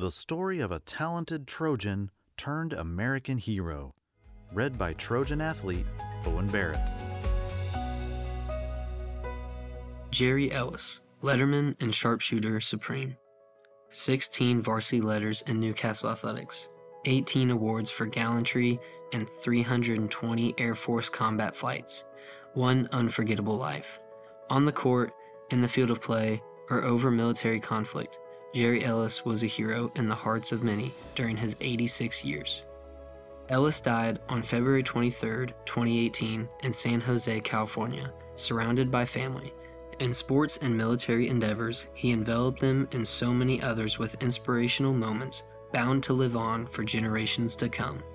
The story of a talented Trojan turned American hero. Read by Trojan athlete Owen Barrett. Jerry Ellis, letterman and sharpshooter supreme. 16 varsity letters in Newcastle athletics, 18 awards for gallantry, and 320 Air Force combat flights. One unforgettable life. On the court, in the field of play, or over military conflict, Jerry Ellis was a hero in the hearts of many during his 86 years. Ellis died on February 23, 2018, in San Jose, California, surrounded by family. In sports and military endeavors, he enveloped them and so many others with inspirational moments bound to live on for generations to come.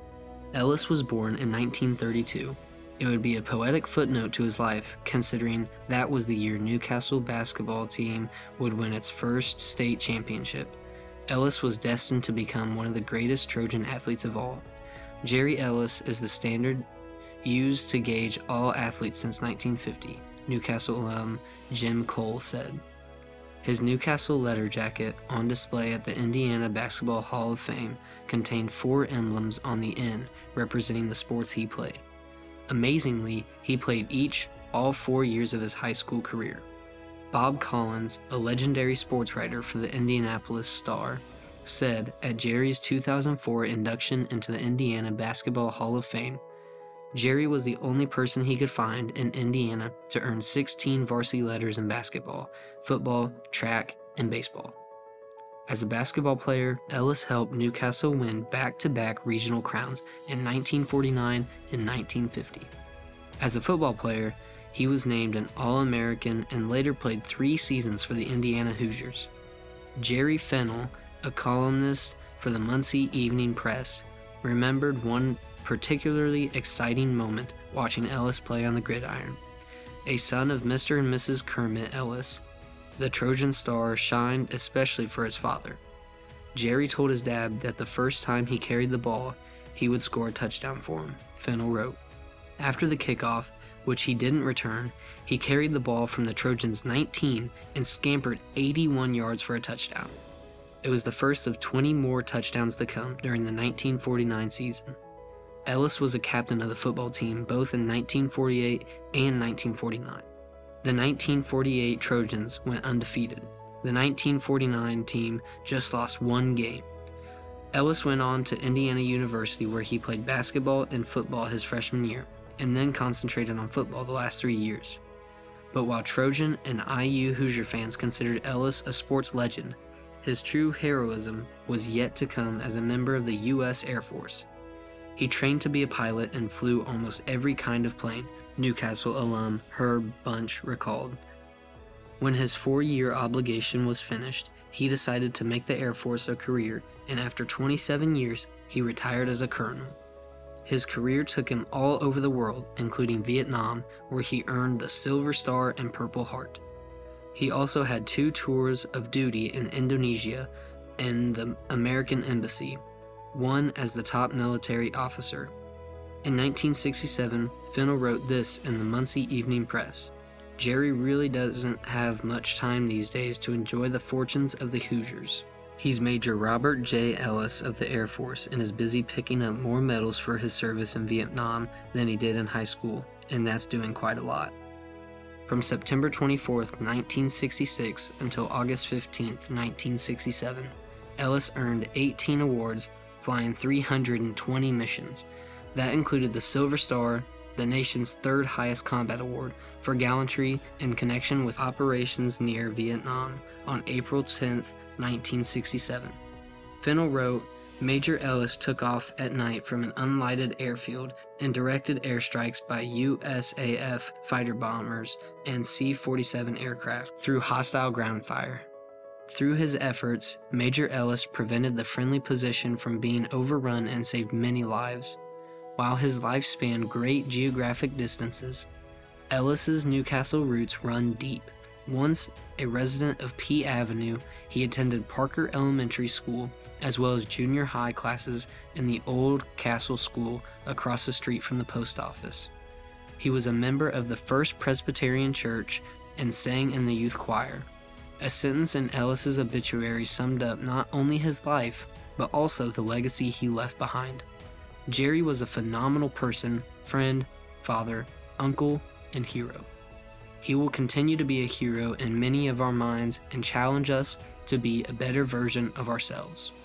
Ellis was born in 1932. It would be a poetic footnote to his life, considering that was the year Newcastle basketball team would win its first state championship. Ellis was destined to become one of the greatest Trojan athletes of all. Jerry Ellis is the standard used to gauge all athletes since 1950, Newcastle alum Jim Cole said. His Newcastle letter jacket, on display at the Indiana Basketball Hall of Fame, contained 4 emblems on the end representing the sports he played. Amazingly, he played all 4 years of his high school career. Bob Collins, a legendary sports writer for the Indianapolis Star, said at Jerry's 2004 induction into the Indiana Basketball Hall of Fame, Jerry was the only person he could find in Indiana to earn 16 varsity letters in basketball, football, track, and baseball. As a basketball player, Ellis helped Newcastle win back-to-back regional crowns in 1949 and 1950. As a football player, he was named an All-American and later played 3 seasons for the Indiana Hoosiers. Jerry Fennell, a columnist for the Muncie Evening Press, remembered one particularly exciting moment watching Ellis play on the gridiron. A son of Mr. and Mrs. Kermit Ellis, the Trojan star shined especially for his father. Jerry told his dad that the first time he carried the ball, he would score a touchdown for him, Fennell wrote. After the kickoff, which he didn't return, he carried the ball from the Trojans' 19 and scampered 81 yards for a touchdown. It was the first of 20 more touchdowns to come during the 1949 season. Ellis was a captain of the football team both in 1948 and 1949. The 1948 Trojans went undefeated. The 1949 team just lost 1 game. Ellis went on to Indiana University where he played basketball and football his freshman year, and then concentrated on football the last 3 years. But while Trojan and IU Hoosier fans considered Ellis a sports legend, his true heroism was yet to come as a member of the U.S. Air Force. He trained to be a pilot and flew almost every kind of plane, Newcastle alum Herb Bunch recalled. When his 4-year obligation was finished, he decided to make the Air Force a career, and after 27 years, he retired as a colonel. His career took him all over the world, including Vietnam, where he earned the Silver Star and Purple Heart. He also had 2 tours of duty in Indonesia and the American Embassy, one as the top military officer. In 1967, Fennell wrote this in the Muncie Evening Press. Jerry really doesn't have much time these days to enjoy the fortunes of the Hoosiers. He's Major Robert J. Ellis of the Air Force and is busy picking up more medals for his service in Vietnam than he did in high school, and that's doing quite a lot. From September 24, 1966 until August 15, 1967, Ellis earned 18 awards, flying 320 missions. That included the Silver Star, the nation's 3rd highest combat award, for gallantry in connection with operations near Vietnam on April 10, 1967. Fennell wrote, Major Ellis took off at night from an unlighted airfield and directed airstrikes by USAF fighter bombers and C-47 aircraft through hostile ground fire. Through his efforts, Major Ellis prevented the friendly position from being overrun and saved many lives. While his life spanned great geographic distances, Ellis's Newcastle roots run deep. Once a resident of P Avenue, he attended Parker Elementary School as well as junior high classes in the Old Castle School across the street from the post office. He was a member of the First Presbyterian Church and sang in the youth choir. A sentence in Ellis's obituary summed up not only his life, but also the legacy he left behind. Jerry was a phenomenal person, friend, father, uncle, and hero. He will continue to be a hero in many of our minds and challenge us to be a better version of ourselves.